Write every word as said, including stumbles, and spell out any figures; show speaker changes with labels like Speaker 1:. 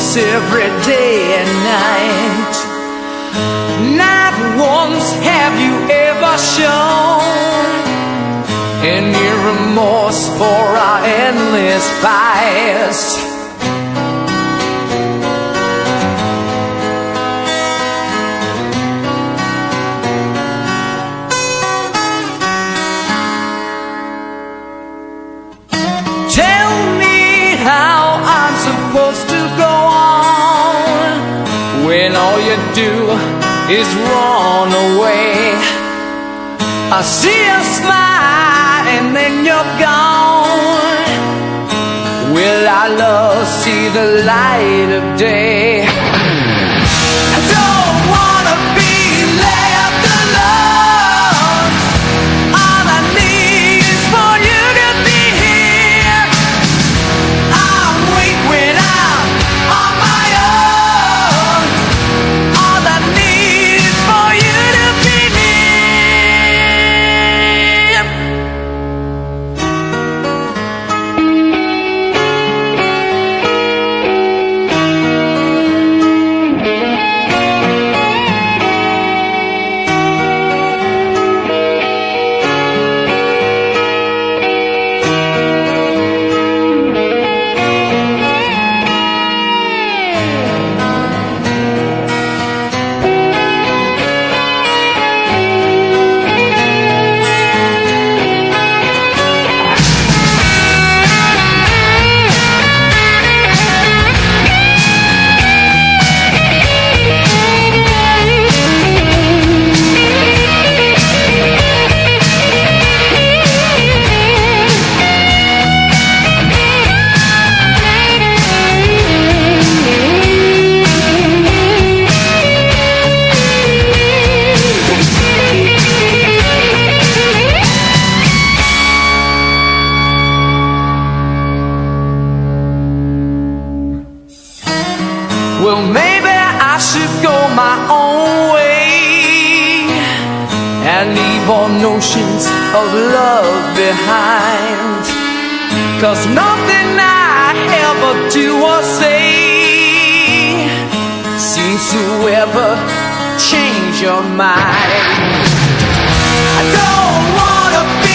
Speaker 1: close every day and night. Not once have you ever shown any remorse for our endless fights. Tell me how I'm supposed to go on when all you do is run away. I see a smile and then you're gone. Will our love see the light of day? I don't wanna be left alone. All I need is for you to be here. I'm weak when I'm on my own. All I need is for you to be near. Well, maybe I should go my own way and leave all notions of love behind. 'Cause nothing I ever do or say seems to ever change your mind. I don't wanna be